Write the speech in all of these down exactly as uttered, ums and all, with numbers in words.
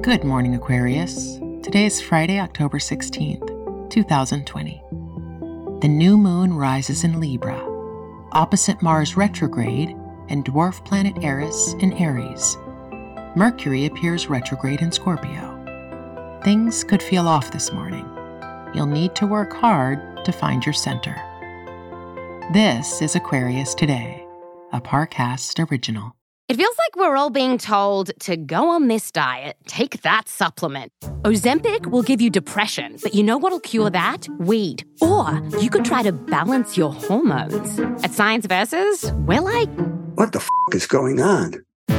Good morning, Aquarius. Today is Friday, October sixteenth, twenty twenty. The new moon rises in Libra, opposite Mars retrograde and dwarf planet Eris in Aries. Mercury appears retrograde in Scorpio. Things could feel off this morning. You'll need to work hard to find your center. This is Aquarius Today, a Parcast original. It feels like we're all being told to go on this diet, take that supplement. Ozempic will give you depression, but you know what'll cure that? Weed. Or you could try to balance your hormones. At Science Versus, we're like, what the f*** is going on?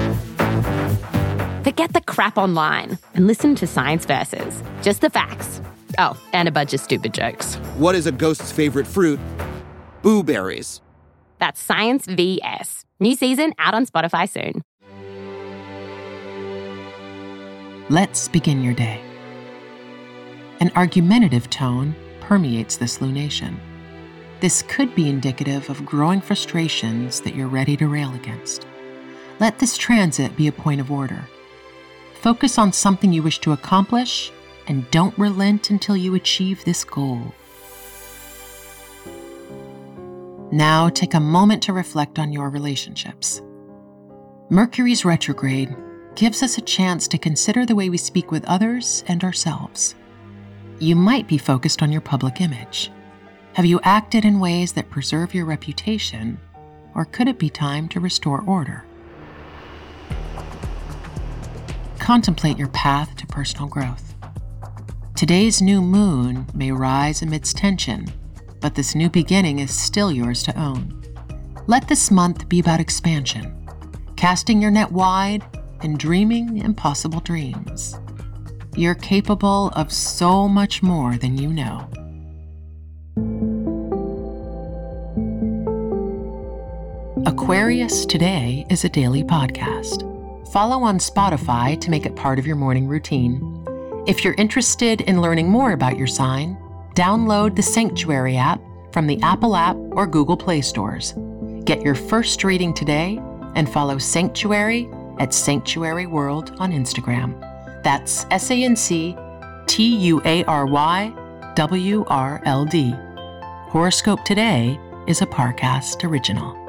Forget the crap online and listen to Science Versus. Just the facts. Oh, and a bunch of stupid jokes. What is a ghost's favorite fruit? Blueberries. That's Science V S. New season out on Spotify soon. Let's begin your day. An argumentative tone permeates this lunation. This could be indicative of growing frustrations that you're ready to rail against. Let this transit be a point of order. Focus on something you wish to accomplish and don't relent until you achieve this goal. Now take a moment to reflect on your relationships. Mercury's retrograde gives us a chance to consider the way we speak with others and ourselves. You might be focused on your public image. Have you acted in ways that preserve your reputation, or could it be time to restore order? Contemplate your path to personal growth. Today's new moon may rise amidst tension, but this new beginning is still yours to own. Let this month be about expansion, casting your net wide and dreaming impossible dreams. You're capable of so much more than you know. Aquarius Today is a daily podcast. Follow on Spotify to make it part of your morning routine. If you're interested in learning more about your sign, download the Sanctuary app from the Apple app or Google Play stores. Get your first reading today and follow Sanctuary at Sanctuary World on Instagram. That's S A N C T U A R Y W R L D. Horoscope Today is a Parcast original.